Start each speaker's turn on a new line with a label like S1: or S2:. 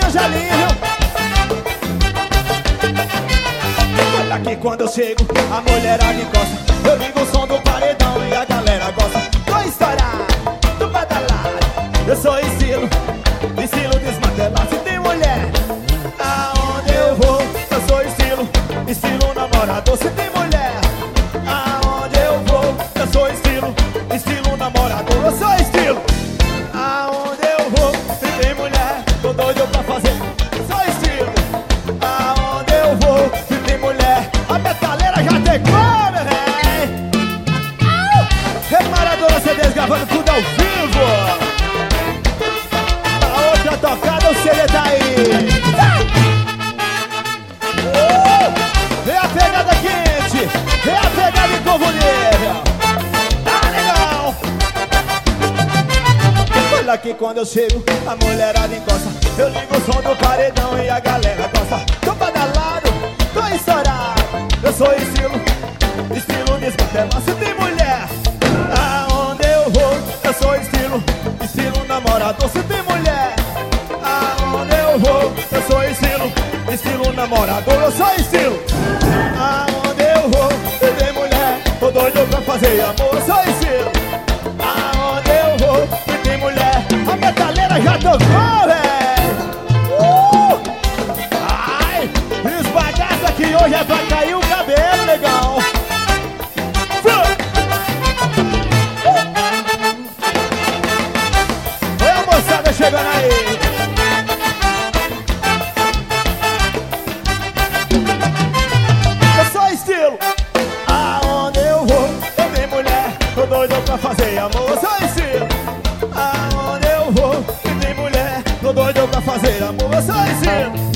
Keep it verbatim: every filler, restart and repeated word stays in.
S1: do Jalinho. Olha que quando eu chego, a mulherada encosta. Eu ligo o som do paredão e a galera gosta. Tô estourado, tô badalado. Eu sou estilo, estilo desmantelado. Se tem mulher, aonde eu vou, eu sou estilo, estilo namorador. Se tem mulher, aonde eu vou, eu sou estilo, estilo namorador. Eu sou estilo, aonde eu vou, se tem mulher, tô doido pra fazer. Eu sou estilo, aonde eu vou, se tem mulher. A metaleira já tem como, véi. Reparadora C Ds gravando tudo ao vivo. A outra tocada, o C D tá aí. Uh! Vem a pegada quente, vem a pegada em novo nível. Tá legal. Olha que quando eu chego, a mulherada encosta. Eu ligo o som do paredão e a galera gosta. Tô badalado, tô estourado. Eu sou estilo, estilo desmantelado. Se tem mulher, aonde eu vou, eu sou estilo, estilo namorador. Se tem mulher, aonde eu vou, eu sou estilo, estilo namorador. Eu sou estilo, aonde eu vou, se tem mulher, tô doido pra fazer amor. Eu sou estilo, aonde eu vou, se tem mulher. A metaleira já tocou, véi. Uh! Ai, esbagaça que hoje é pra cair o cabelo, legal. Oi, a moçada chegando aí. Eu sou estilo, aonde eu vou, eu tenho mulher, tô doido pra fazer amor. Eu sou estilo, aonde eu vou, eu tenho mulher, tô doido pra fazer amor. Eu sou estilo,